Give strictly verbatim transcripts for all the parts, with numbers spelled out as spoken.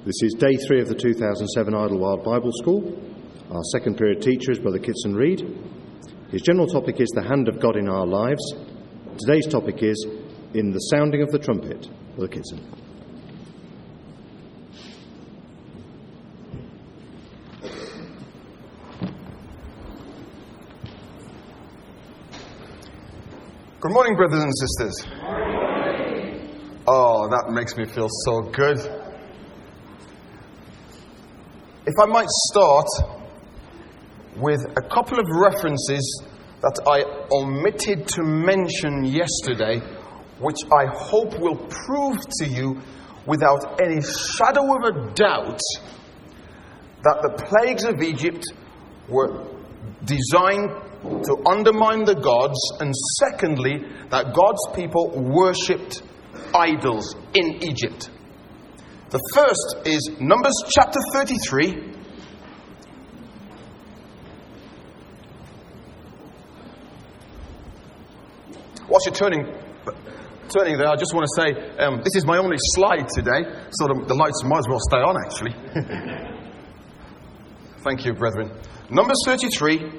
This is day three of the two thousand seven Idlewild Bible School. Our second period teacher is Brother Kitson Reid. His general topic is the hand of God in our lives. Today's topic is in the sounding of the trumpet. Brother Kitson. Good morning, brothers and sisters. Good morning. Oh, that makes me feel so good. If I might start with a couple of references that I omitted to mention yesterday, which I hope will prove to you without any shadow of a doubt that the plagues of Egypt were designed to undermine the gods, and secondly, that God's people worshipped idols in Egypt. The first is Numbers chapter thirty-three. Whilst you're turning, turning there, I just want to say, um, this is my only slide today, so the, the lights might as well stay on, actually. Thank you, brethren. Numbers thirty-three.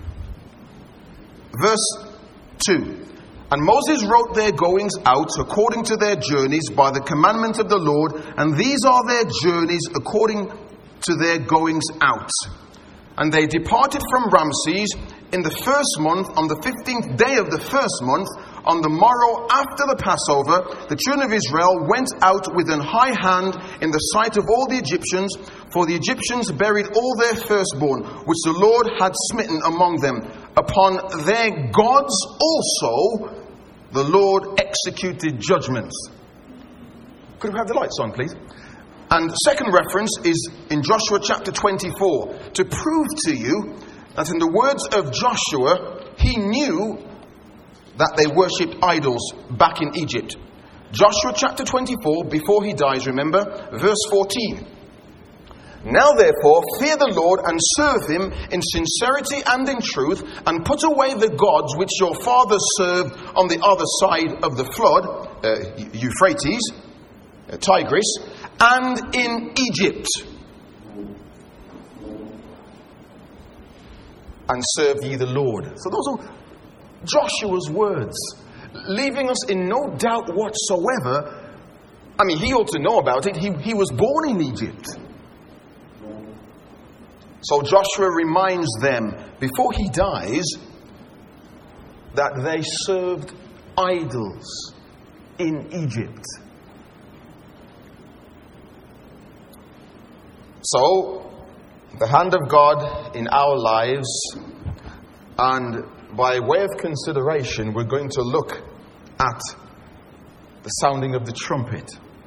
Verse two. And Moses wrote their goings out according to their journeys by the commandment of the Lord, and these are their journeys according to their goings out. And they departed from Ramses in the first month, on the fifteenth day of the first month, on the morrow after the Passover, the children of Israel went out with an high hand in the sight of all the Egyptians, for the Egyptians buried all their firstborn, which the Lord had smitten among them. Upon their gods also the Lord executed judgments. Could we have the lights on, please? And the second reference is in Joshua chapter twenty-four, to prove to you that in the words of Joshua, he knew that they worshipped idols back in Egypt. Joshua chapter twenty-four, before he dies, remember, verse fourteen. Now therefore, fear the Lord and serve him in sincerity and in truth, and put away the gods which your fathers served on the other side of the flood, uh, Euphrates, uh, Tigris, and in Egypt, and serve ye the Lord. So those are Joshua's words, leaving us in no doubt whatsoever. I mean, he ought to know about it. He, he was born in Egypt. So Joshua reminds them, before he dies, that they served idols in Egypt. So, the hand of God in our lives, and by way of consideration, we're going to look at the sounding of the trumpet.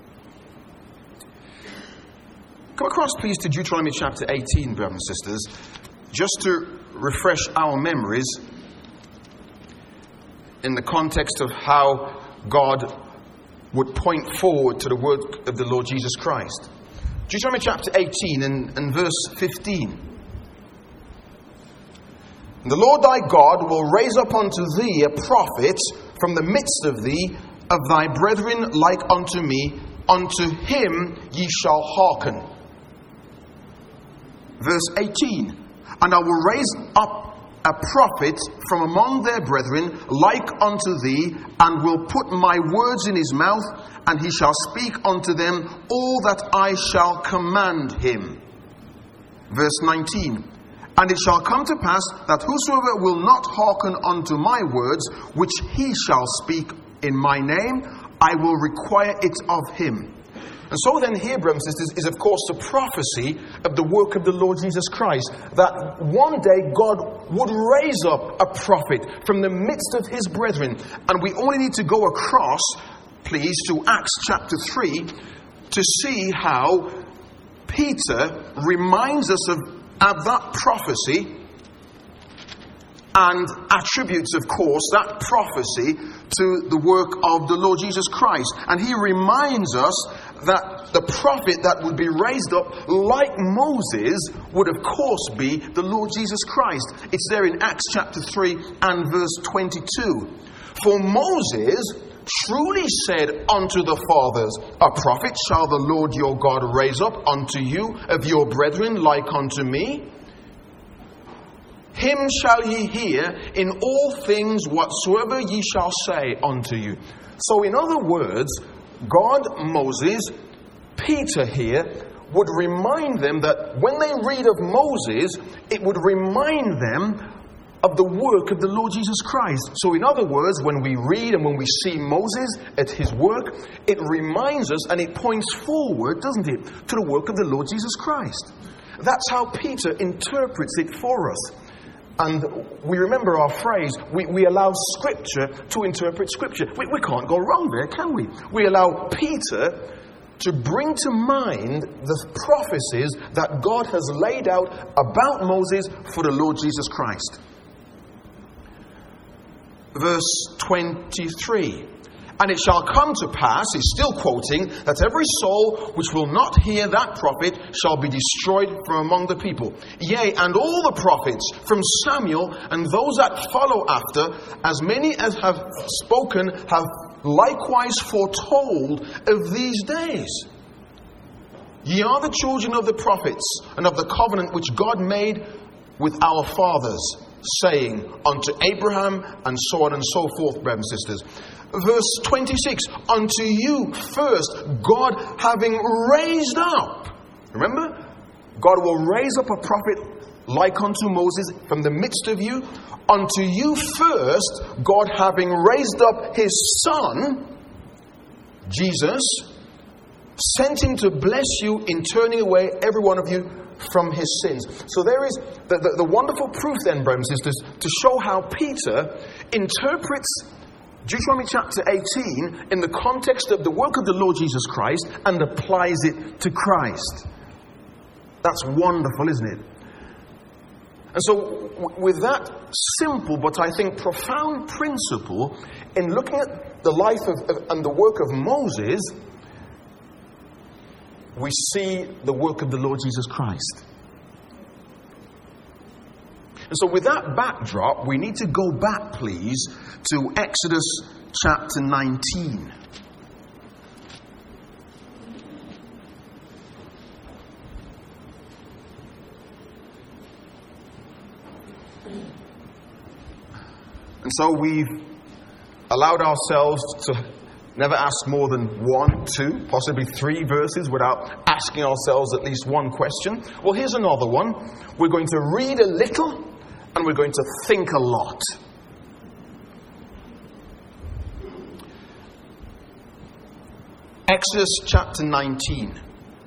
Come across, please, to Deuteronomy chapter eighteen, brothers and sisters, just to refresh our memories in the context of how God would point forward to the work of the Lord Jesus Christ. Deuteronomy chapter eighteen and, and verse fifteen. The Lord thy God will raise up unto thee a prophet from the midst of thee, of thy brethren like unto me, unto him ye shall hearken. Verse eighteen. And I will raise up a prophet from among their brethren like unto thee, and will put my words in his mouth, and he shall speak unto them all that I shall command him. Verse nineteen. And it shall come to pass that whosoever will not hearken unto my words, which he shall speak in my name, I will require it of him. And so then here, brothers and sisters, is of course the prophecy of the work of the Lord Jesus Christ, that one day God would raise up a prophet from the midst of his brethren. And we only need to go across, please, to Acts chapter three to see how Peter reminds us of, of that prophecy, and attributes, of course, that prophecy to the work of the Lord Jesus Christ. And he reminds us that the prophet that would be raised up like Moses would, of course, be the Lord Jesus Christ. It's there in Acts chapter three and verse twenty-two. For Moses truly said unto the fathers, a prophet shall the Lord your God raise up unto you of your brethren like unto me. Him shall ye hear in all things whatsoever ye shall say unto you. So in other words, God, Moses, Peter here would remind them that when they read of Moses, it would remind them of the work of the Lord Jesus Christ. So in other words, when we read and when we see Moses at his work, it reminds us and it points forward, doesn't it, to the work of the Lord Jesus Christ. That's how Peter interprets it for us. And we remember our phrase, we, we allow Scripture to interpret Scripture. We, we can't go wrong there, can we? We allow Peter to bring to mind the prophecies that God has laid out about Moses for the Lord Jesus Christ. Verse twenty-three. And it shall come to pass, he's still quoting, that every soul which will not hear that prophet shall be destroyed from among the people. Yea, and all the prophets from Samuel and those that follow after, as many as have spoken, have likewise foretold of these days. Ye are the children of the prophets and of the covenant which God made with our fathers, saying unto Abraham, and so on and so forth, brothers and sisters. Verse twenty-six, unto you first, God having raised up. Remember? God will raise up a prophet like unto Moses from the midst of you. Unto you first, God having raised up his Son, Jesus, sent him to bless you in turning away every one of you from his sins. So there is the, the, the wonderful proof then, brothers and sisters, to show how Peter interprets Deuteronomy chapter eighteen in the context of the work of the Lord Jesus Christ and applies it to Christ. That's wonderful, isn't it? And so w- with that simple but I think profound principle in looking at the life of, of and the work of Moses, we see the work of the Lord Jesus Christ. And so with that backdrop, we need to go back, please, to Exodus chapter nineteen. And so we've allowed ourselves to never ask more than one, two, possibly three verses without asking ourselves at least one question. Well, here's another one. We're going to read a little and we're going to think a lot. Exodus chapter nineteen.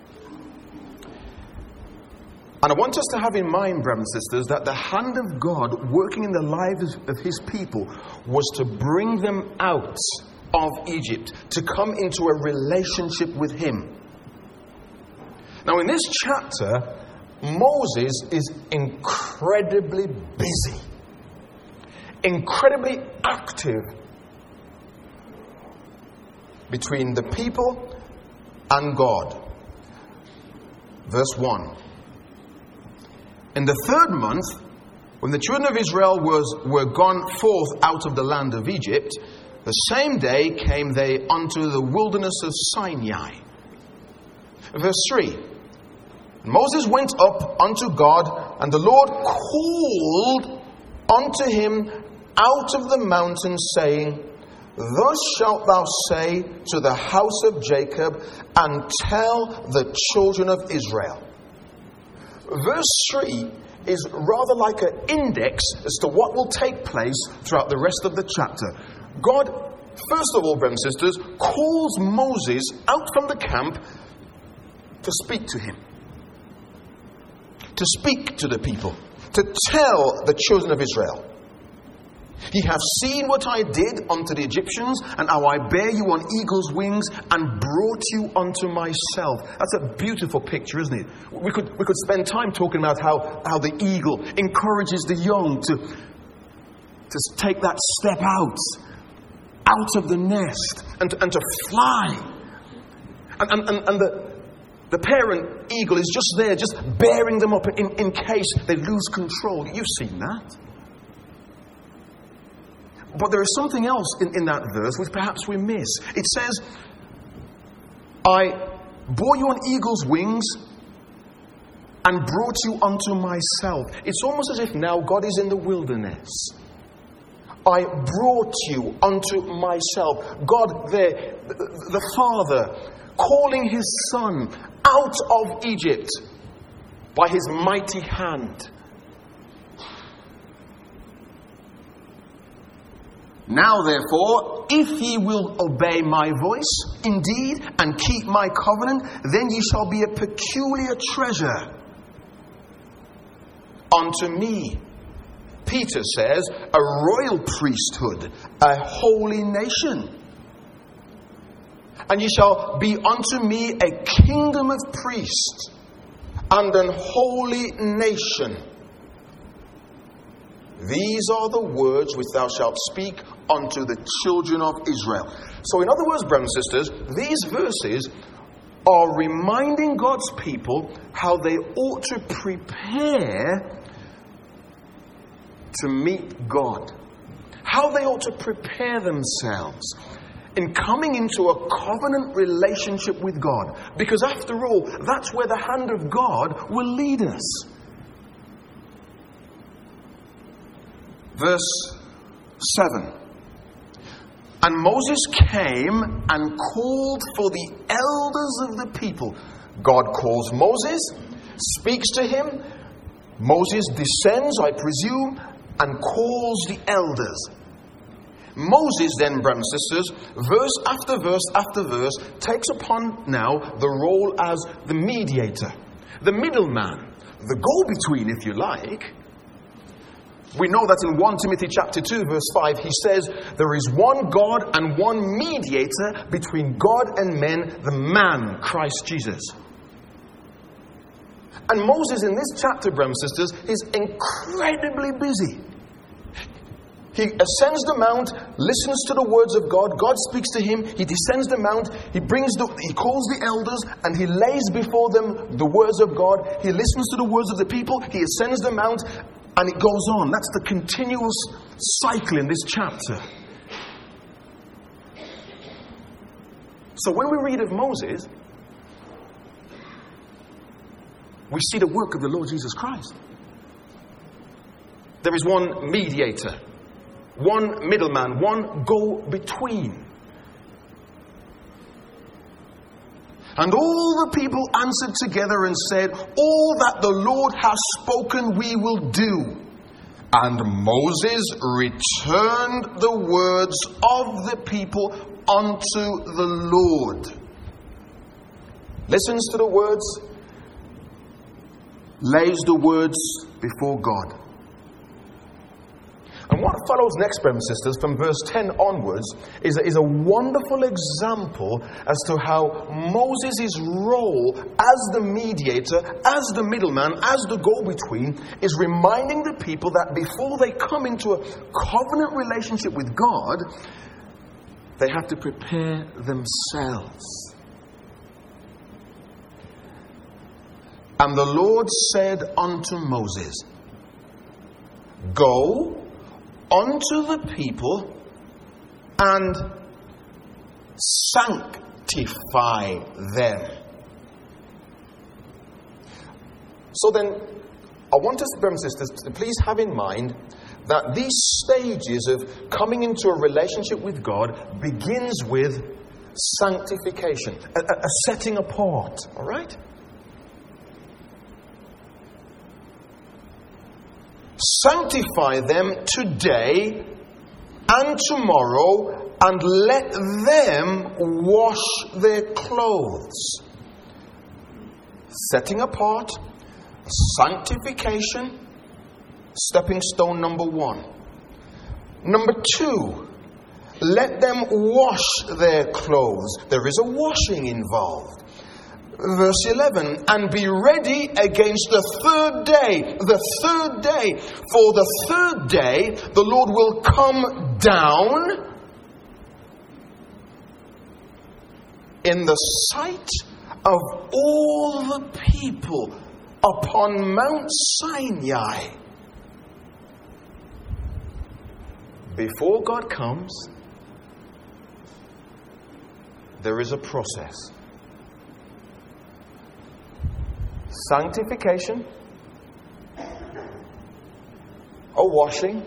And I want us to have in mind, brothers and sisters, that the hand of God working in the lives of his people was to bring them out of Egypt, to come into a relationship with him. Now in this chapter, Moses is incredibly busy, incredibly active between the people and God. Verse one. In the third month, when the children of Israel was, were gone forth out of the land of Egypt, the same day came they unto the wilderness of Sinai. Verse three. Moses went up unto God, and the Lord called unto him out of the mountain, saying, Thus shalt thou say to the house of Jacob, and tell the children of Israel. Verse three is rather like an index as to what will take place throughout the rest of the chapter. God, first of all, brothers and sisters, calls Moses out from the camp to speak to him. To speak to the people. To tell the children of Israel. Ye have seen what I did unto the Egyptians, and how I bare you on eagle's wings, and brought you unto myself. That's a beautiful picture, isn't it? We could we could spend time talking about how, how the eagle encourages the young to, to take that step out, out of the nest, and to, and to fly. And, and, and, and the, the parent eagle is just there, just bearing them up in, in case they lose control. You've seen that. but there is something else in, in that verse which perhaps we miss. It says, I bore you on eagle's wings and brought you unto myself. It's almost as if now God is in the wilderness. I brought you unto myself. God there, the Father, calling his Son out of Egypt by his mighty hand. Now therefore, if ye will obey my voice, indeed, and keep my covenant, then ye shall be a peculiar treasure unto me. Peter says, a royal priesthood, a holy nation. And ye shall be unto me a kingdom of priests and an holy nation. These are the words which thou shalt speak unto the children of Israel. So in other words, brothers and sisters, these verses are reminding God's people how they ought to prepare to meet God. How they ought to prepare themselves in coming into a covenant relationship with God. Because after all, that's where the hand of God will lead us. Verse seven. And Moses came and called for the elders of the people. God calls Moses, speaks to him. Moses descends, I presume, and calls the elders. Moses then, brothers and sisters, verse after verse after verse, takes upon now the role as the mediator, the middleman, the go-between, if you like. We know that in First Timothy chapter two, verse five, he says, there is one God and one mediator between God and men, the man, Christ Jesus. And Moses in this chapter, brothers and sisters, is incredibly busy. He ascends the mount, listens to the words of God. God speaks to him. He descends the mount. He brings the, he calls the elders and he lays before them the words of God. He listens to the words of the people. He ascends the mount, and it goes on. That's the continuous cycle in this chapter. So when we read of Moses, we see the work of the Lord Jesus Christ. There is one mediator, one middleman, one go-between. And all the people answered together and said, all that the Lord has spoken we will do. And Moses returned the words of the people unto the Lord. Listens to the words, lays the words before God. And what follows next, brothers and sisters, from verse ten onwards, is a, is a wonderful example as to how Moses' role as the mediator, as the middleman, as the go-between, is reminding the people that before they come into a covenant relationship with God, they have to prepare themselves. And the Lord said unto Moses, go unto the people and sanctify them. So then, I want us, brothers and sisters, to please have in mind that these stages of coming into a relationship with God begins with sanctification, a, a, a setting apart, all right? Sanctify them today and tomorrow, and let them wash their clothes. Setting apart, sanctification, stepping stone number one. Number two, let them wash their clothes. There is a washing involved. Verse eleven, and be ready against the third day. The third day. For the third day, the Lord will come down in the sight of all the people upon Mount Sinai. before God comes, there is a process. Sanctification, a washing,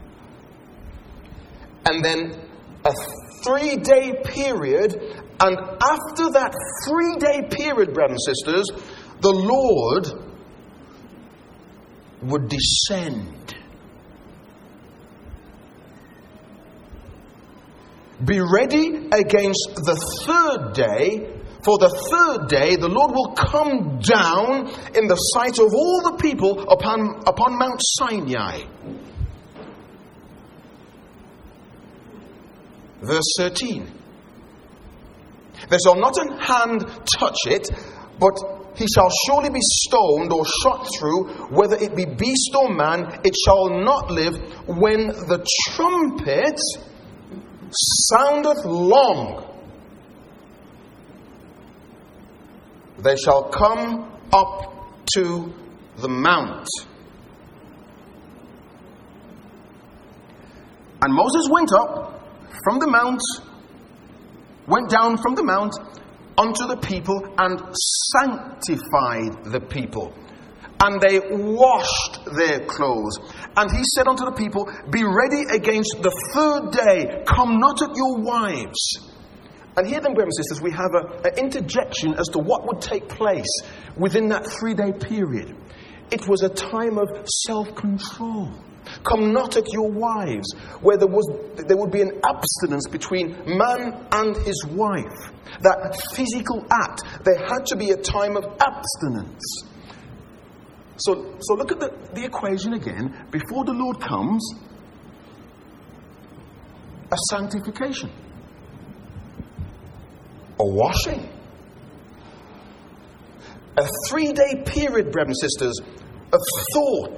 and then a three-day period. And after that three-day period, brothers and sisters, the Lord would descend. Be ready against the third day. For the third day, the Lord will come down in the sight of all the people upon, upon Mount Sinai. Verse thirteen. There shall not an hand touch it, but he shall surely be stoned or shot through, whether it be beast or man, it shall not live. When the trumpet soundeth long, they shall come up to the mount. And Moses went up from the mount, went down from the mount unto the people and sanctified the people. And they washed their clothes. And he said unto the people, be ready against the third day. Come not at your wives. And here then, brothers and sisters, we have an interjection as to what would take place within that three-day period. It was a time of self-control. Come not at your wives, where there was there would be an abstinence between man and his wife. That physical act, there had to be a time of abstinence. So, so look at the, the equation again. Before the Lord comes, a sanctification, a washing, a three-day period, brothers and sisters, of thought,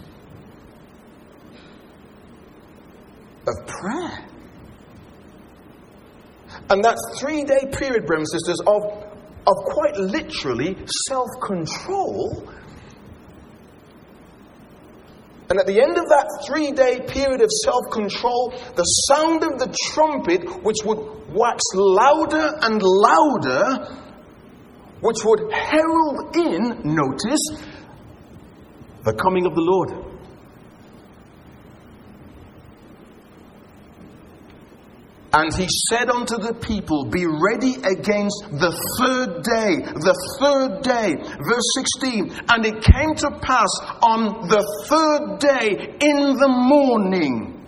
of prayer. And that three-day period, brothers and sisters, of, of quite literally self-control. And at the end of that three-day period of self-control, the sound of the trumpet, which would wax louder and louder, which would herald in, notice, the coming of the Lord. And he said unto the people, be ready against the third day. The third day. Verse sixteen. And it came to pass on the third day in the morning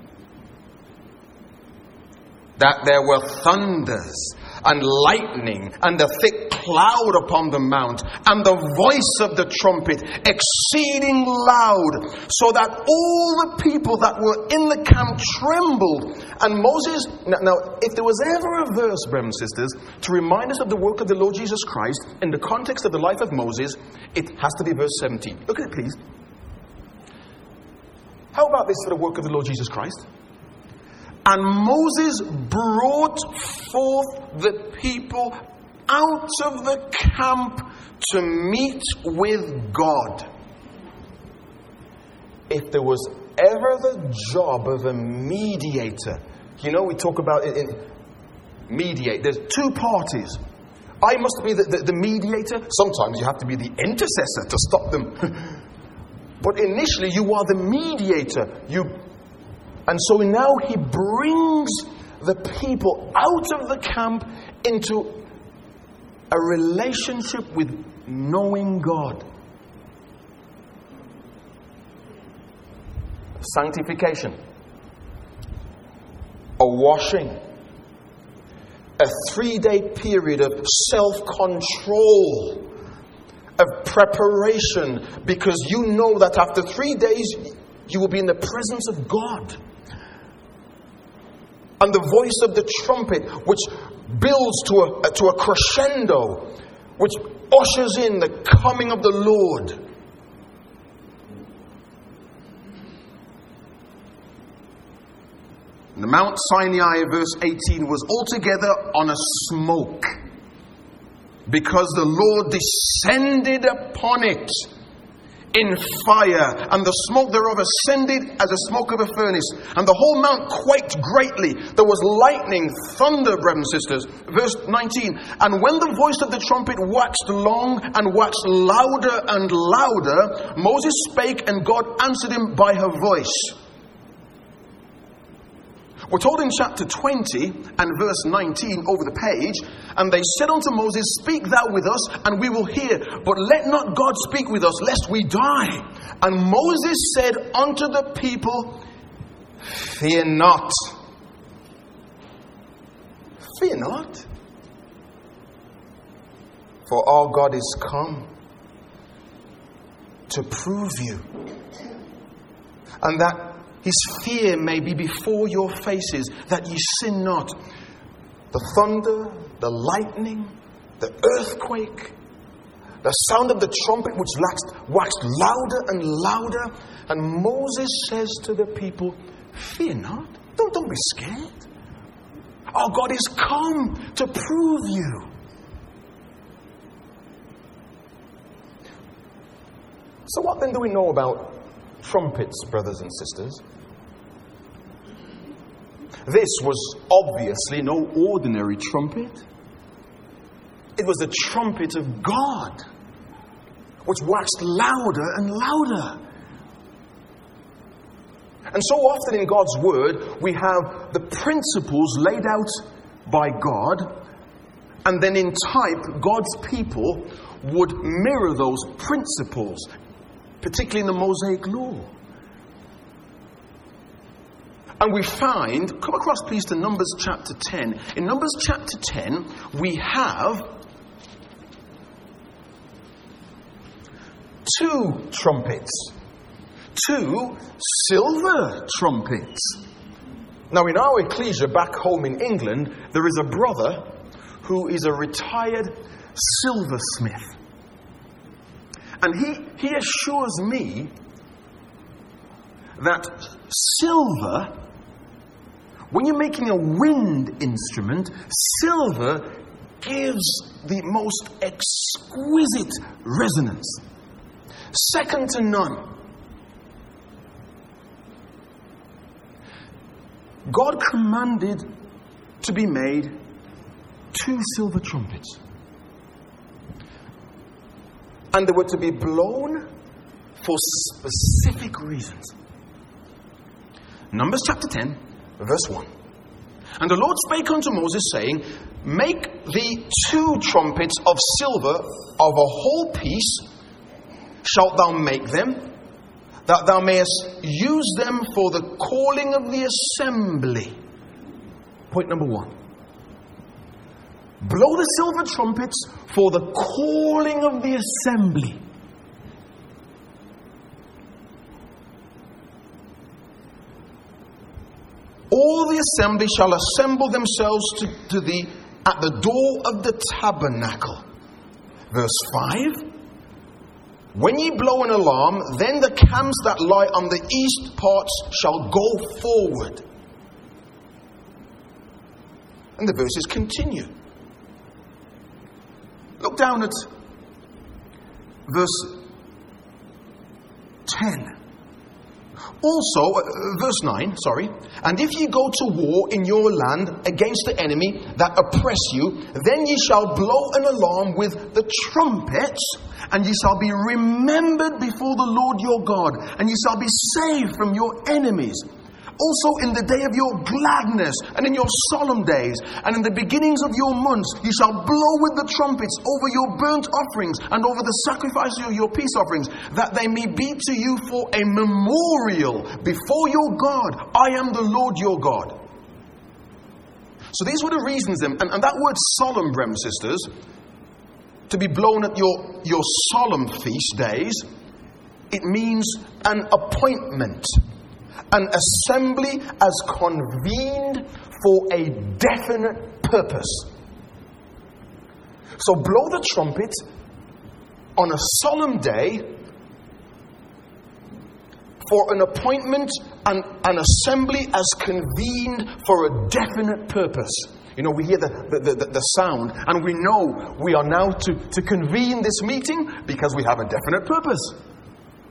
that there were thunders and lightning and a thick cloud upon the mount, and the voice of the trumpet exceeding loud, so that all the people that were in the camp trembled. And Moses, now, now if there was ever a verse, brothers and sisters, to remind us of the work of the Lord Jesus Christ in the context of the life of Moses, it has to be verse seventeen. Look at it, please. How about this for the work of the Lord Jesus Christ? And Moses brought forth the people out of the camp to meet with God. If there was ever the job of a mediator, you know, we talk about it in mediate. There's two parties. I must be the, the, the mediator. Sometimes you have to be the intercessor to stop them. But initially, you are the mediator. You And so now he brings the people out of the camp into a relationship with knowing God. Sanctification. A washing. A three-day period of self-control. Of preparation. Because you know that after three days you will be in the presence of God. And the voice of the trumpet, which builds to a, to a crescendo, which ushers in the coming of the Lord. The Mount Sinai, verse eighteen, was altogether on a smoke, because the Lord descended upon it in fire, and the smoke thereof ascended as the smoke of a furnace, and the whole mount quaked greatly. There was lightning, thunder, brothers and sisters. Verse nineteen, and when the voice of the trumpet waxed long and waxed louder and louder, Moses spake, and God answered him by her voice. We're told in chapter twenty and verse nineteen over the page, and they said unto Moses, speak thou with us, and we will hear, but let not God speak with us, lest we die. And Moses said unto the people, fear not. Fear not. For our God is come to prove you, and that his fear may be before your faces, that ye sin not. The thunder, the lightning, the earthquake, the sound of the trumpet which waxed, waxed louder and louder. And Moses says to the people, fear not. Don't, don't be scared. Our God is come to prove you. So what then do we know about trumpets, brothers and sisters? This was obviously no ordinary trumpet. It was the trumpet of God, which waxed louder and louder. And so often in God's word, we have the principles laid out by God, and then in type, God's people would mirror those principles, particularly in the Mosaic law. And we find, come across please to Numbers chapter ten. In Numbers chapter ten, we have two trumpets. Two silver trumpets. Now in our ecclesia back home in England, there is a brother who is a retired silversmith. And he, he assures me that silver, when you're making a wind instrument, silver gives the most exquisite resonance, second to none. God commanded to be made two silver trumpets, and they were to be blown for specific reasons. Numbers chapter ten, verse one. And the Lord spake unto Moses, saying, make thee two trumpets of silver of a whole piece, shalt thou make them, that thou mayest use them for the calling of the assembly. Point number one. Blow the silver trumpets for the calling of the assembly. All the assembly shall assemble themselves to, to thee at the door of the tabernacle. Verse five. When ye blow an alarm, then the camps that lie on the east parts shall go forward. And the verses continue. Look down at verse ten. Also, uh, verse nine, sorry. And if ye go to war in your land against the enemy that oppress you, then ye shall blow an alarm with the trumpets, and ye shall be remembered before the Lord your God, and ye shall be saved from your enemies. Also in the day of your gladness, and in your solemn days, and in the beginnings of your months, ye shall blow with the trumpets over your burnt offerings, and over the sacrifices of your peace offerings, that they may be to you for a memorial before your God. I am the Lord your God. So these were the reasons, and, and that word solemn, brothers and sisters, to be blown at your, your solemn feast days, it means an appointment. An assembly as convened for a definite purpose. So blow the trumpet on a solemn day for an appointment and an assembly as convened for a definite purpose. You know, we hear the, the, the, the sound, and we know we are now to, to convene this meeting because we have a definite purpose.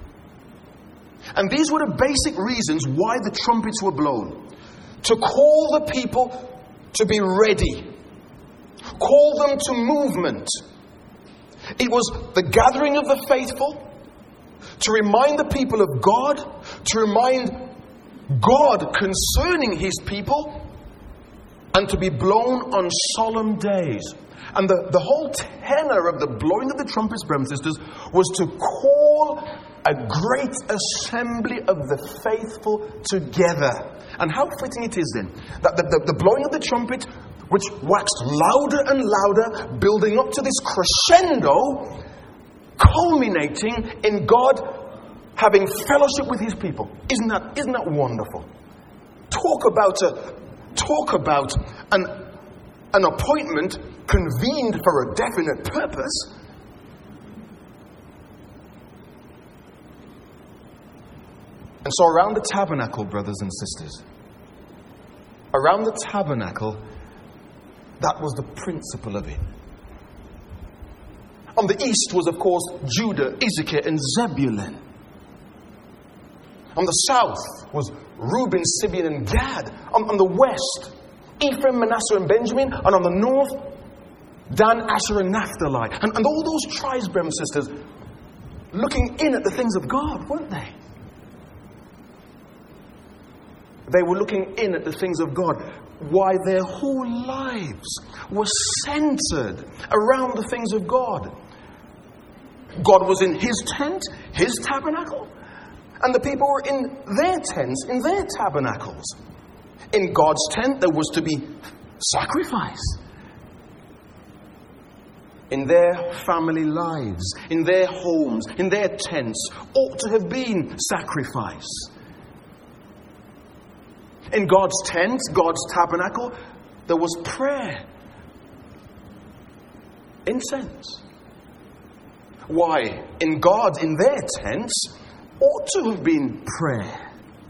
And these were the basic reasons why the trumpets were blown. To call the people to be ready. Call them to movement. It was the gathering of the faithful, to remind the people of God, to remind God concerning His people, and to be blown on solemn days. And the, the whole tenor of the blowing of the trumpets, brothers and sisters, was to call a great assembly of the faithful together. And how fitting it is then that the, the, the blowing of the trumpet, which waxed louder and louder, building up to this crescendo, culminating in God having fellowship with His people. Isn't that, isn't that wonderful? Talk about a, talk about an, an appointment convened for a definite purpose. And so around the tabernacle, brothers and sisters, around the tabernacle, that was the principle of it. On the east was, of course, Judah, Issachar, and Zebulun. On the south was Reuben, Simeon, and Gad. On, on the west, Ephraim, Manasseh, and Benjamin. And on the north, Dan, Asher, and Naphtali. And, and all those tribes, brothers and sisters, looking in at the things of God, weren't they? They were looking in at the things of God. Why their whole lives were centered around the things of God. God was in His tent, His tabernacle. And the people were in their tents, in their tabernacles. In God's tent, there was to be sacrifice. In their family lives, in their homes, in their tents, ought to have been sacrifice. In God's tent, God's tabernacle, there was prayer. Incense. Why? In God, in their tents, ought to have been prayer.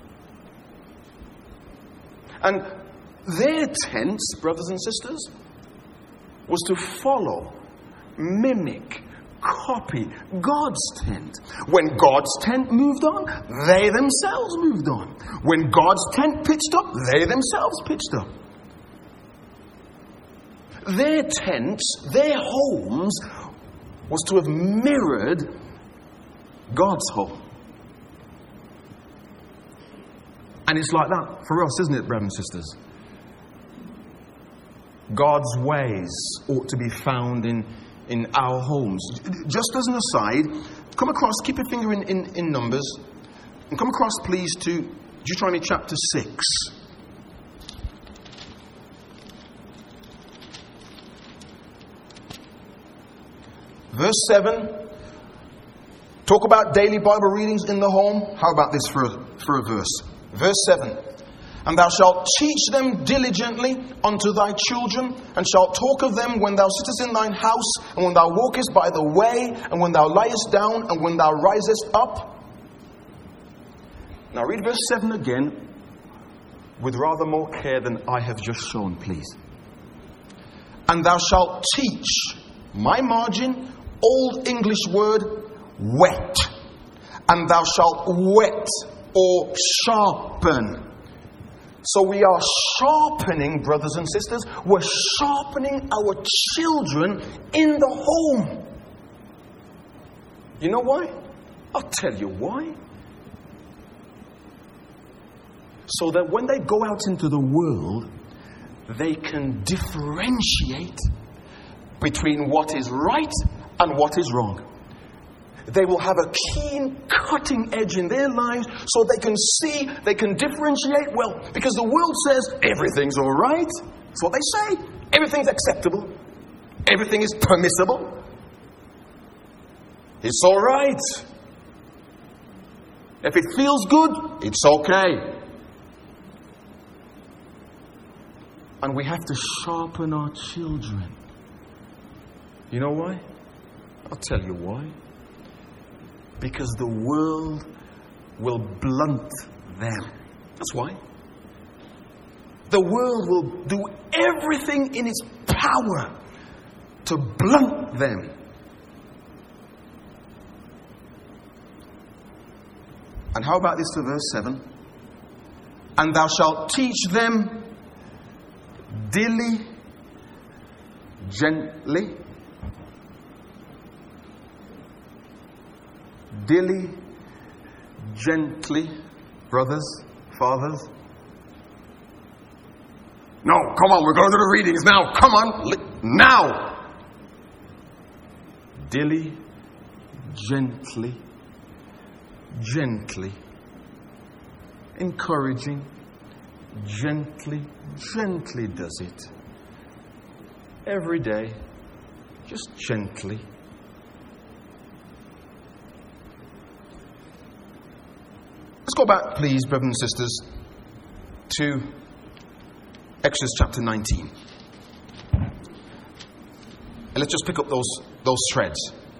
And their tents, brothers and sisters, was to follow, mimic, copy God's tent. When God's tent moved on, they themselves moved on. When God's tent pitched up, they themselves pitched up. Their tents, their homes, was to have mirrored God's home. And it's like that for us, isn't it, brothers and sisters? God's ways ought to be found in, in our homes. Just as an aside, come across, keep your finger in, in, in Numbers, and come across, please, to Deuteronomy chapter six. Verse seven. Talk about daily Bible readings in the home. How about this for a, for a verse? Verse seven. And thou shalt teach them diligently unto thy children, and shalt talk of them when thou sittest in thine house, and when thou walkest by the way, and when thou liest down, and when thou risest up. Now read verse seven again, with rather more care than I have just shown, please. And thou shalt teach, my margin, Old English word, wet. And thou shalt wet or sharpen. So we are sharpening, brothers and sisters, we're sharpening our children in the home. You know why? I'll tell you why. So that when they go out into the world, they can differentiate between what is right and what is wrong. They will have a keen cutting edge in their lives so they can see, they can differentiate well. Because the world says everything's all right. That's what they say. Everything's acceptable. Everything is permissible. It's all right. If it feels good, it's okay. And we have to sharpen our children. You know why? I'll tell you why. Because the world will blunt them. That's why. The world will do everything in its power to blunt them. And how about this to verse seven? And thou shalt teach them diligently. Diligently, brothers, fathers. No, come on, we're going to the readings now. Come on, now. Diligently, gently, encouraging, gently, gently does it. Every day, just gently. Let's go back, please, brothers and sisters, to Exodus chapter nineteen. And let's just pick up those, those threads.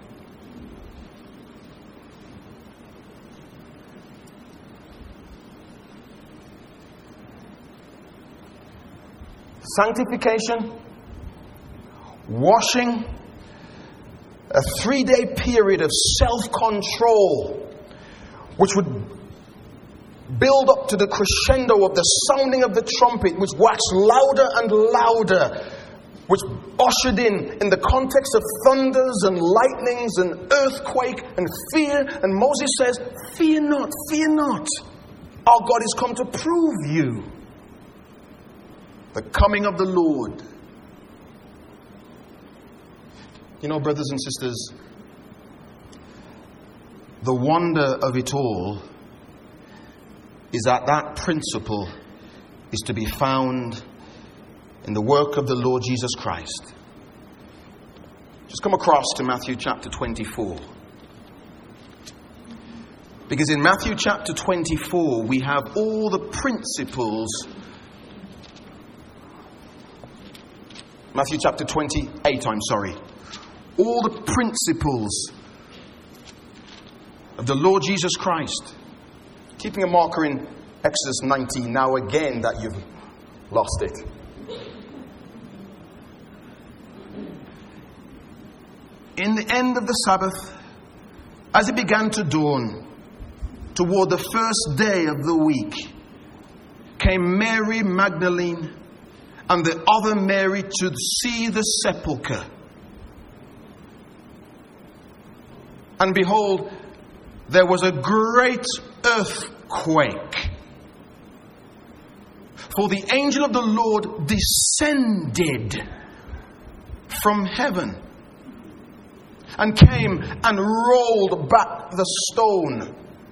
Sanctification, washing, a three-day period of self-control, which would build up to the crescendo of the sounding of the trumpet, which waxed louder and louder, which ushered in, in the context of thunders and lightnings and earthquake and fear. And Moses says, fear not, fear not. Our God is come to prove you. The coming of the Lord. You know, brothers and sisters, the wonder of it all is that that principle is to be found in the work of the Lord Jesus Christ. Just come across to Matthew chapter twenty-four. Because in Matthew chapter twenty-four, we have all the principles. Matthew chapter twenty-eight, I'm sorry. All the principles of the Lord Jesus Christ. Keeping a marker in Exodus nineteen now again that you've lost it. In the end of the Sabbath, as it began to dawn, toward the first day of the week, came Mary Magdalene and the other Mary to see the sepulchre. And behold, there was a great earthquake. For the angel of the Lord descended from heaven and came and rolled back the stone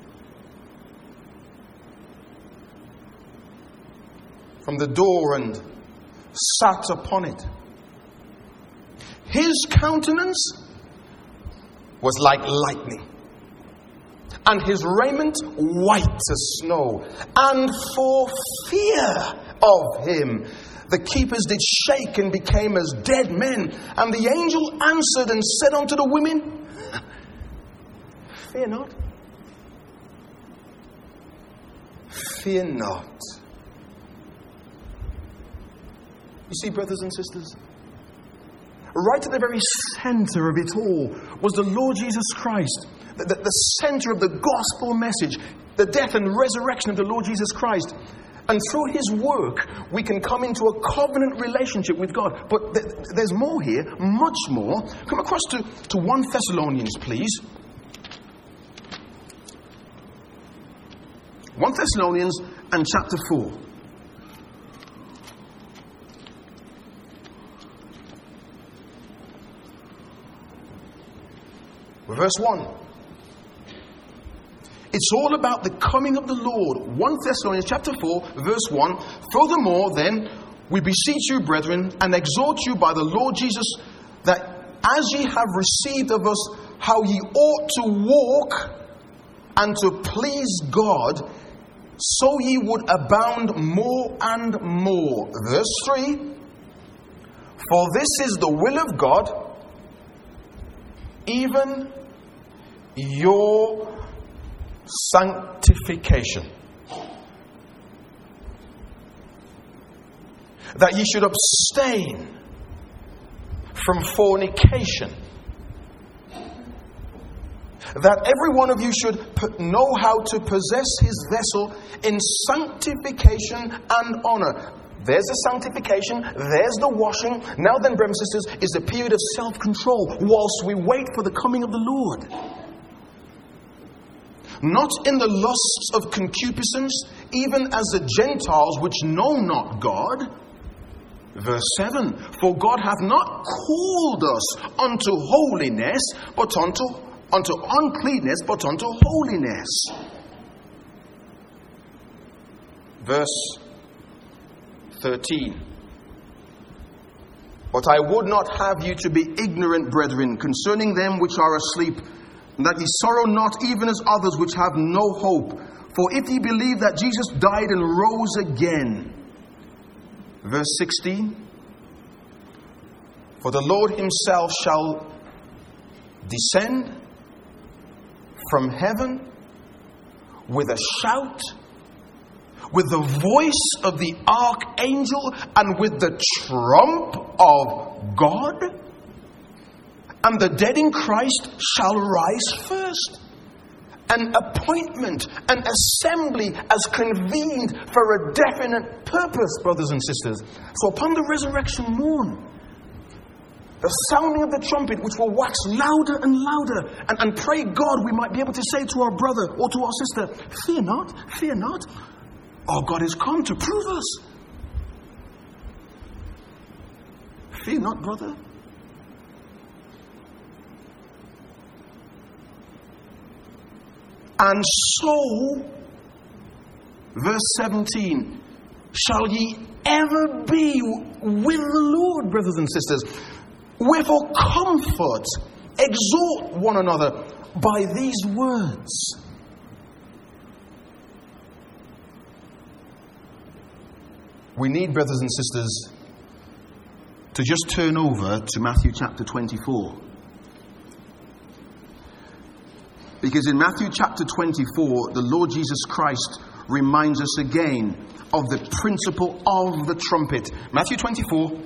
from the door and sat upon it. His countenance was like lightning, and his raiment white as snow. And for fear of him, the keepers did shake and became as dead men. And the angel answered and said unto the women, fear not. Fear not. You see, brothers and sisters, right at the very center of it all was the Lord Jesus Christ. The, the, the center of the gospel message, the death and resurrection of the Lord Jesus Christ. And through his work, we can come into a covenant relationship with God. But th- there's more here, much more. Come across to, to First Thessalonians, please. First Thessalonians and chapter four. Verse one. It's all about the coming of the Lord. First Thessalonians chapter four, verse one. Furthermore, then, we beseech you, brethren, and exhort you by the Lord Jesus, that as ye have received of us how ye ought to walk and to please God, so ye would abound more and more. Verse three. For this is the will of God, even your sanctification, that ye should abstain from fornication, that every one of you should know how to possess his vessel in sanctification and honor. There's the sanctification, there's the washing. Now then, brothers and sisters, is a period of self-control whilst we wait for the coming of the Lord. Not in the lusts of concupiscence, even as the Gentiles which know not God. Verse seven, for God hath not called us unto holiness, but unto, unto uncleanness, but unto holiness. Verse thirteen, but I would not have you to be ignorant, brethren, concerning them which are asleep, that ye sorrow not, even as others which have no hope. For if ye believe that Jesus died and rose again. Verse sixteen, for the Lord himself shall descend from heaven with a shout, with the voice of the archangel, and with the trump of God, and the dead in Christ shall rise first. An appointment, an assembly as convened for a definite purpose, brothers and sisters. So upon the resurrection morn, the sounding of the trumpet, which will wax louder and louder, and, and pray God we might be able to say to our brother or to our sister, fear not, fear not, our God is come to prove us. Fear not, brother. And so, verse seventeen, shall ye ever be with the Lord, brothers and sisters. Wherefore comfort, exhort one another by these words. We need, brothers and sisters, to just turn over to Matthew chapter twenty-four. Because in Matthew chapter twenty-four, the Lord Jesus Christ reminds us again of the principle of the trumpet. Matthew twenty-four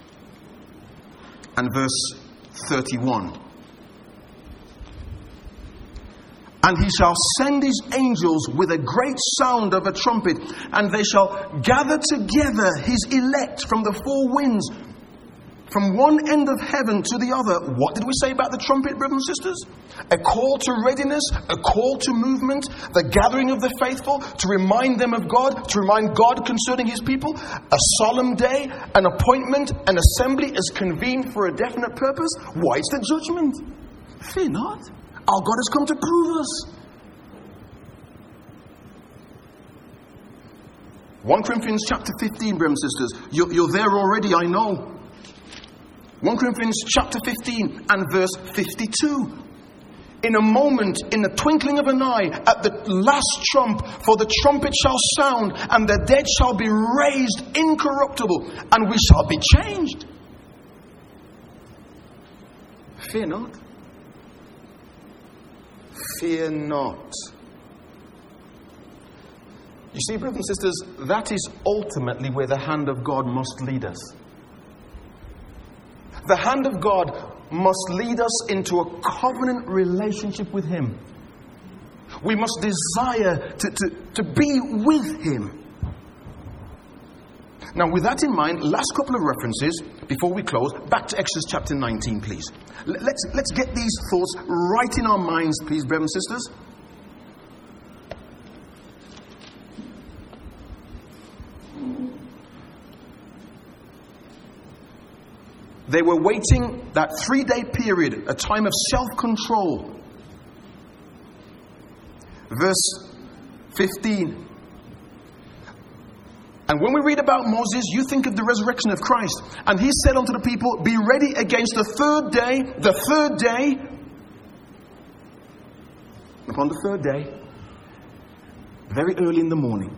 and verse thirty-one. And he shall send his angels with a great sound of a trumpet, and they shall gather together his elect from the four winds, from one end of heaven to the other. What did we say about the trumpet, brothers and sisters? A call to readiness, a call to movement, the gathering of the faithful, to remind them of God, to remind God concerning his people. A solemn day, an appointment, an assembly is convened for a definite purpose. Why? It's the judgment. Fear not. Our God has come to prove us. First Corinthians chapter fifteen, brothers and sisters. You're, you're there already, I know. First Corinthians chapter fifteen and verse fifty-two. In a moment, in the twinkling of an eye, at the last trump, for the trumpet shall sound, and the dead shall be raised incorruptible, and we shall be changed. Fear not. Fear not. You see, brothers and sisters, that is ultimately where the hand of God must lead us. The hand of God must lead us into a covenant relationship with him. We must desire to, to, to be with him. Now, with that in mind, last couple of references before we close. Back to Exodus chapter nineteen, please. Let's, let's get these thoughts right in our minds, please, brothers and sisters. They were waiting that three-day period, a time of self-control. Verse fifteen. And when we read about Moses, you think of the resurrection of Christ. And he said unto the people, be ready against the third day, the third day. Upon the third day, very early in the morning,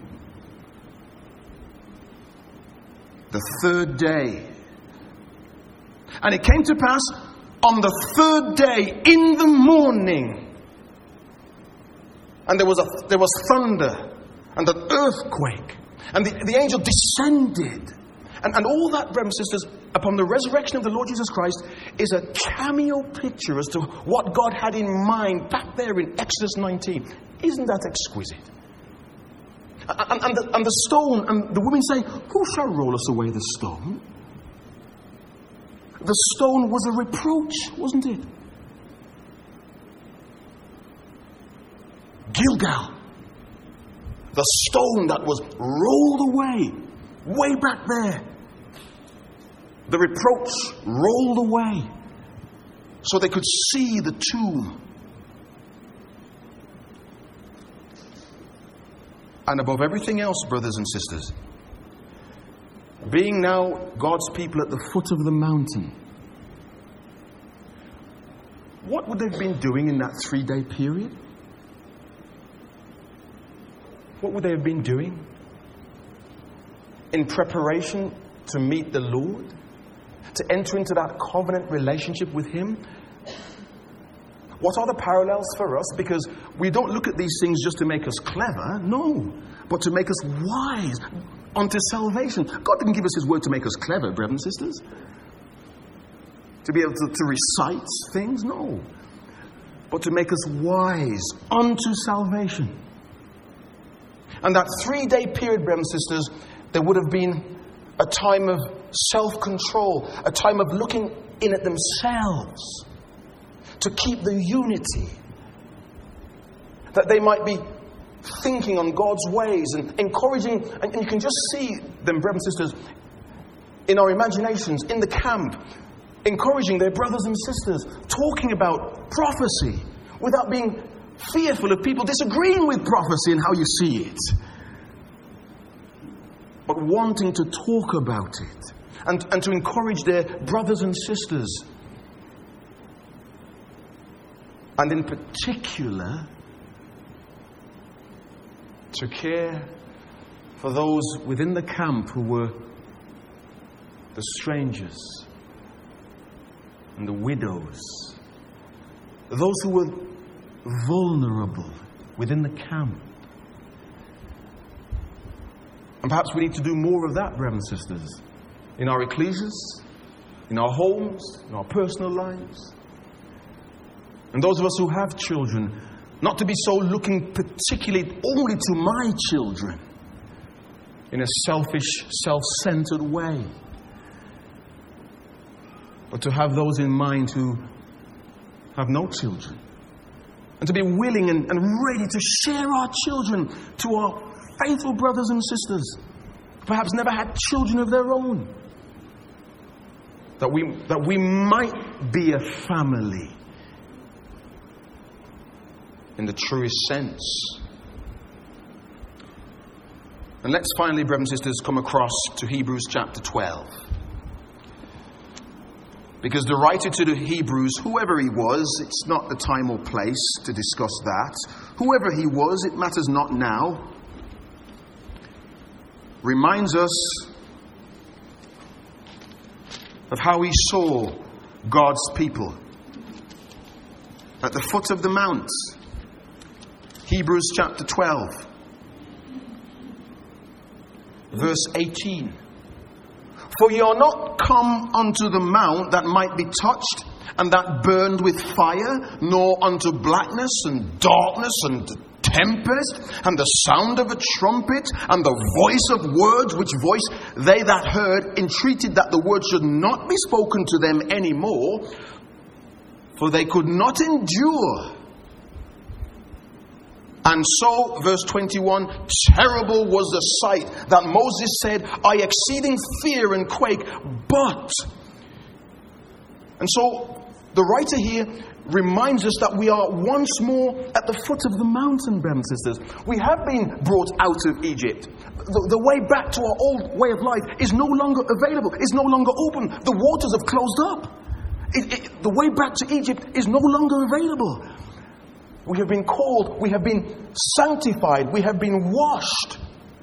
the third day. And it came to pass on the third day in the morning. And there was a there was thunder and an earthquake. And the, the angel descended And, and all that, brothers and sisters, upon the resurrection of the Lord Jesus Christ is a cameo picture as to what God had in mind back there in Exodus nineteen. Isn't that exquisite? And, and, the, and the stone, and the women say, who shall roll us away the stone? The stone was a reproach, wasn't it? Gilgal. The stone that was rolled away, way back there. The reproach rolled away so they could see the tomb. And above everything else, brothers and sisters, being now God's people at the foot of the mountain, what would they have been doing in that three-day period? What would they have been doing in preparation to meet the Lord? To enter into that covenant relationship with Him? What are the parallels for us? Because we don't look at these things just to make us clever, no, but to make us wise unto salvation. God didn't give us His word to make us clever, brothers and sisters. To be able to, to recite things, no, but to make us wise unto salvation. And that three-day period, brothers and sisters, there would have been a time of self-control, a time of looking in at themselves to keep the unity, that they might be thinking on God's ways and encouraging, and, and you can just see them, brothers and sisters, in our imaginations, in the camp, encouraging their brothers and sisters, talking about prophecy without being fearful of people disagreeing with prophecy and how you see it, but wanting to talk about it and, and to encourage their brothers and sisters. And in particular, to care for those within the camp who were the strangers and the widows, those who were vulnerable within the camp. And perhaps we need to do more of that, brothers and sisters, in our ecclesias, in our homes, in our personal lives. And those of us who have children, not to be so looking particularly only to my children in a selfish, self-centered way, but to have those in mind who have no children, and to be willing and, and ready to share our children to our faithful brothers and sisters, perhaps never had children of their own, that we that we might be a family in the truest sense. And let's finally, brothers and sisters, come across to Hebrews chapter twelve. Because the writer to the Hebrews, whoever he was, it's not the time or place to discuss that. Whoever he was, it matters not now. Reminds us of how he saw God's people at the foot of the mount. Hebrews chapter twelve, verse eighteen. For ye are not come unto the mount that might be touched, and that burned with fire, nor unto blackness and darkness and tempest, and the sound of a trumpet, and the voice of words, which voice they that heard entreated that the word should not be spoken to them any more, for they could not endure. And so, verse twenty-one, terrible was the sight that Moses said, I exceeding fear and quake, but... And so, the writer here reminds us that we are once more at the foot of the mountain, brothers and sisters. We have been brought out of Egypt. The, the way back to our old way of life is no longer available, is no longer open. The waters have closed up. It, it, the way back to Egypt is no longer available. We have been called, we have been sanctified, we have been washed.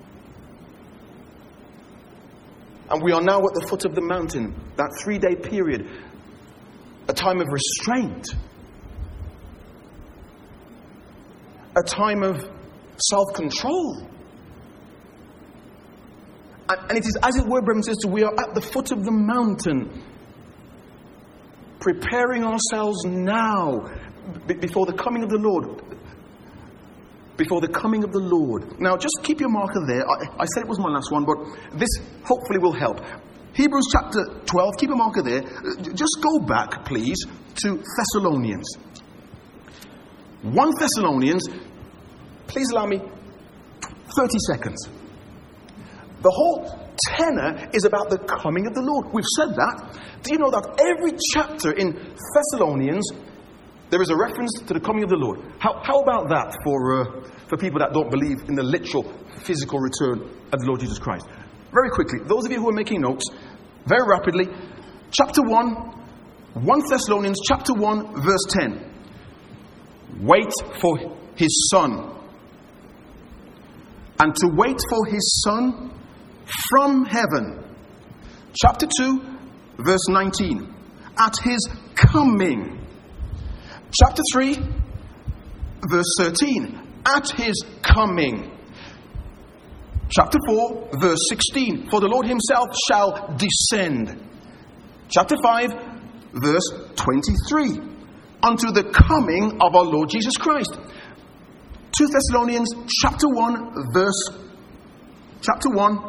And we are now at the foot of the mountain, that three-day period, a time of restraint, a time of self-control, And it is, as it were, brothers and sisters, we are at the foot of the mountain, preparing ourselves now b- before the coming of the Lord. Before the coming of the Lord. Now, just keep your marker there. I, I said it was my last one, but this hopefully will help. Hebrews chapter twelve, keep a marker there. Just go back, please, to Thessalonians. First Thessalonians, please allow me thirty seconds. The whole tenor is about the coming of the Lord. We've said that. Do you know that every chapter in Thessalonians, there is a reference to the coming of the Lord? How, how about that for, uh, for people that don't believe in the literal physical return of the Lord Jesus Christ? Very quickly, those of you who are making notes, very rapidly, chapter one, First Thessalonians chapter one, verse ten. Wait for his Son. And to wait for his Son from heaven. Chapter two, verse nineteen. At his coming. Chapter three, verse thirteen. At his coming. Chapter four, verse sixteen. For the Lord himself shall descend. Chapter five, verse twenty-three. Unto the coming of our Lord Jesus Christ. Second Thessalonians chapter one, verse chapter one.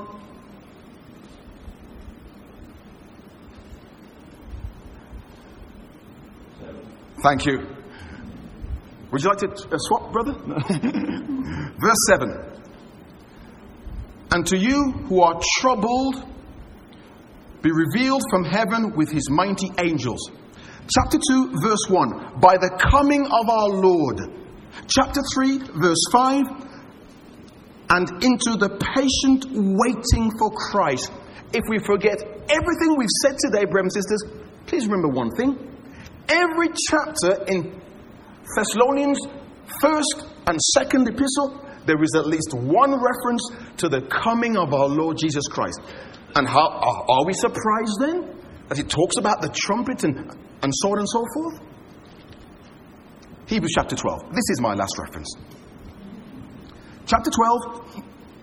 Thank you. Would you like to uh, swap, brother? Verse seven. And to you who are troubled, be revealed from heaven with his mighty angels. Chapter two, verse one. By the coming of our Lord. Chapter three, verse five. And into the patient waiting for Christ. If we forget everything we've said today, brothers and sisters, please remember one thing. Every chapter in Thessalonians' first and second epistle, there is at least one reference to the coming of our Lord Jesus Christ. And how are, are we surprised then that it talks about the trumpet and, and so on and so forth? Hebrews chapter twelve. This is my last reference. Chapter twelve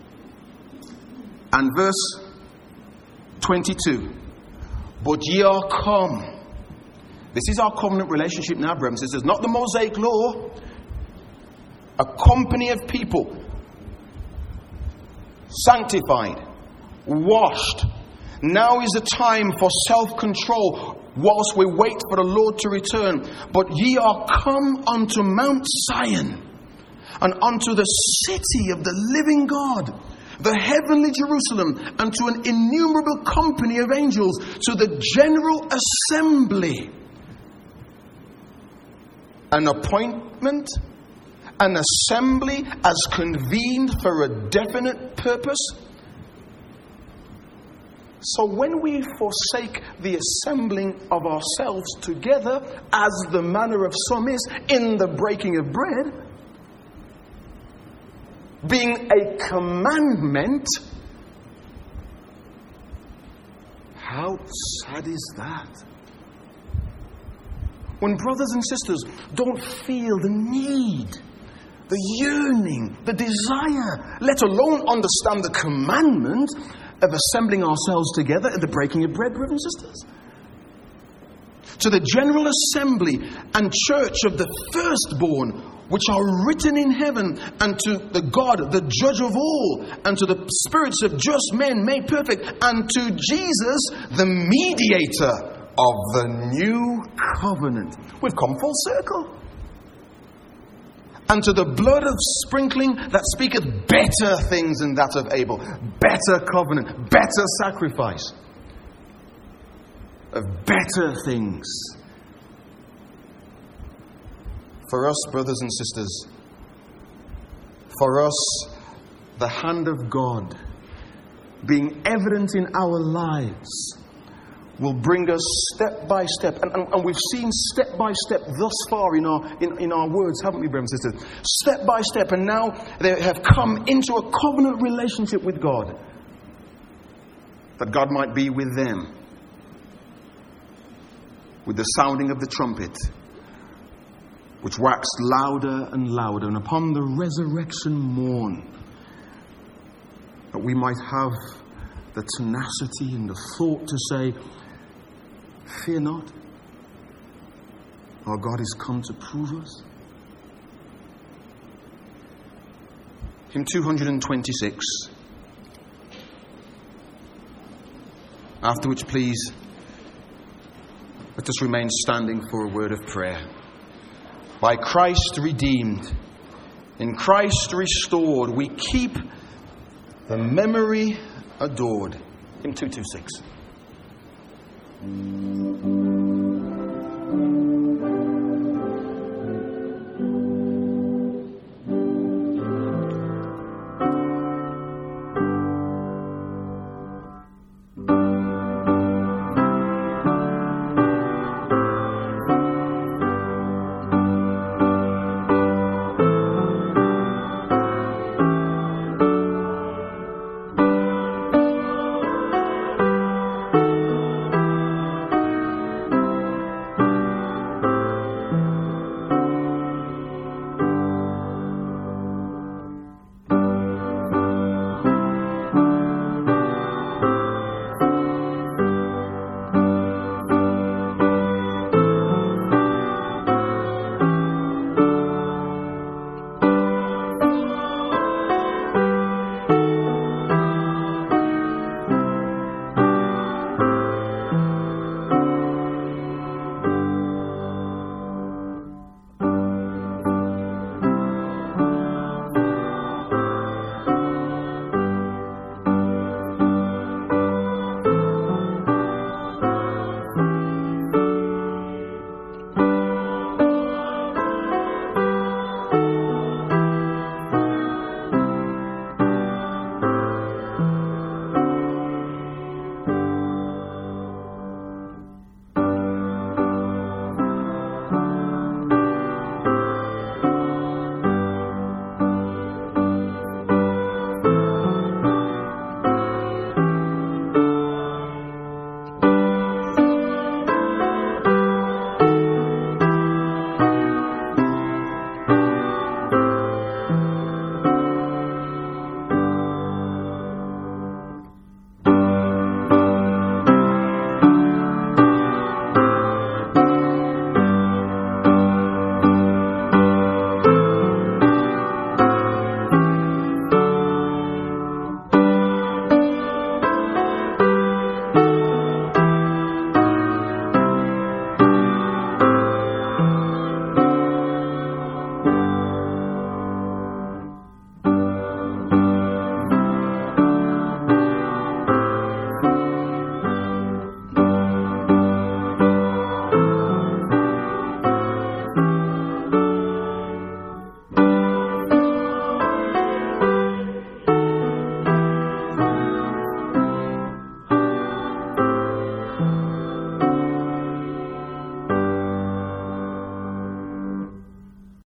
and verse twenty-two. But ye are come. This is our covenant relationship now, brothers and sisters. Not the Mosaic law. A company of people. Sanctified. Washed. Now is the time for self-control whilst we wait for the Lord to return. But ye are come unto Mount Zion and unto the city of the living God, the heavenly Jerusalem, and to an innumerable company of angels, to the general assembly. An appointment, an assembly as convened for a definite purpose. So when we forsake the assembling of ourselves together, as the manner of some is in the breaking of bread, being a commandment, how sad is that? When brothers and sisters don't feel the need, the yearning, the desire, let alone understand the commandment of assembling ourselves together at the breaking of bread, brothers and sisters. To the general assembly and church of the firstborn, which are written in heaven, and to the God, the judge of all, and to the spirits of just men made perfect, and to Jesus, the mediator of the new covenant. We've come full circle. And to the blood of sprinkling that speaketh better things than that of Abel. Better covenant, better sacrifice. Of better things. For us, brothers and sisters, for us, the hand of God being evident in our lives will bring us step by step. And, and, and we've seen step by step thus far in our, in, in our words, haven't we, brothers and sisters? Step by step. And now they have come into a covenant relationship with God. That God might be with them. With the sounding of the trumpet, which waxed louder and louder. And upon the resurrection morn, that we might have the tenacity and the thought to say, fear not, our God is come to prove us. Hymn two hundred twenty-six. After which, please, let us remain standing for a word of prayer. By Christ redeemed, in Christ restored, we keep the memory adored. Hymn two twenty-six.